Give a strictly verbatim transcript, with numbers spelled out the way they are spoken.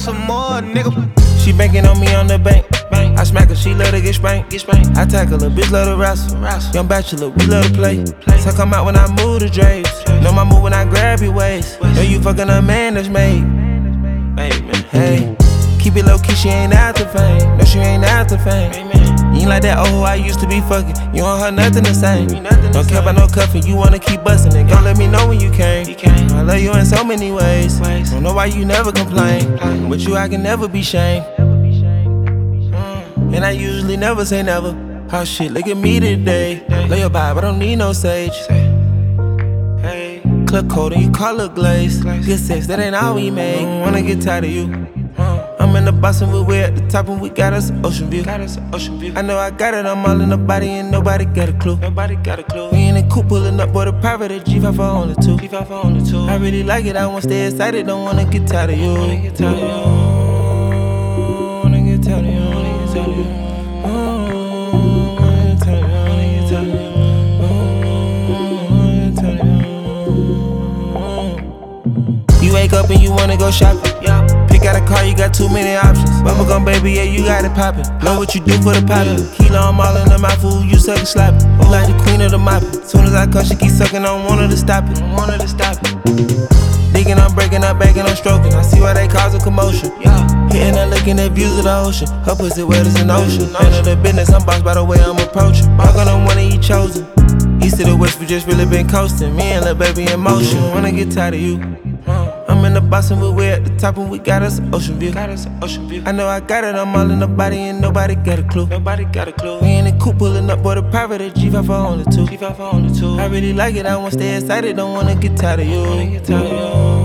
some more, nigga. She banking on me on the bank. I smack her, she love to get spanked. Get spanked. I tackle her, bitch love to wrestle. Young bachelor, we love to play. So come out when I move the drapes. Know my move when I grab your waist. Know you fucking a man that's made. Hey, keep it low key, she ain't after fame. No, she ain't after fame. You ain't like that old hoe I used to be fucking. You don't heard nothing the same. Don't care about no cuffing, you wanna keep bustin' it. Go let me know when you came. I love you in so many ways. Don't know why you never complain. But you, I can never be shamed. And I usually never say never. Oh shit, look at me today. Lay your vibe, I don't need no sage. Club cold and you call her glaze. Good sex, that ain't all we made. I don't wanna get tired of you. I'm in the box and we're at the top and we got us an ocean view. I know I got it, I'm all in the body and nobody got a clue. Nobody got a clue. We in the coupe pulling up, boy, the private at G five for only two. G five for only two. I really like it, I wanna stay excited, don't wanna get tired of you. Wanna get tired of you. Wanna get tired of you. Wanna get tired of you. Wanna get tired of you. Wanna get tired of you. Wanna get tired of you. You wake up and you wanna go shopping. Pick out a car, you got too many options. Bubblegum baby, yeah, you got it poppin'. Know what you do for the poppin'. Kilo, I'm all in the mouth, fool, you suckin' sloppin'. You like the queen of the moppin'. Soon as I come, she keep suckin', I don't want her to stop it. Want her to stop it. Digging, I'm breaking, I'm backing, I'm stroking. I see why they cause a commotion. Hitting and looking at views of the ocean. Her pussy wet as an ocean. None of the business, I'm bossed by the way I'm approaching. Walk on the one and you chosen. East to the west, we just really been coasting. Me and lil' baby in motion. Wanna get tired of you. I'm in the box and we're at the top and we got us an ocean view. Got us an ocean view. I know I got it, I'm all in the body and nobody got a clue. Nobody got a clue. We in the coupe pulling up, boy, the private at G five for only two. G five for only two. I really like it, I wanna stay excited, don't wanna get tired of you. Wanna get tired of you.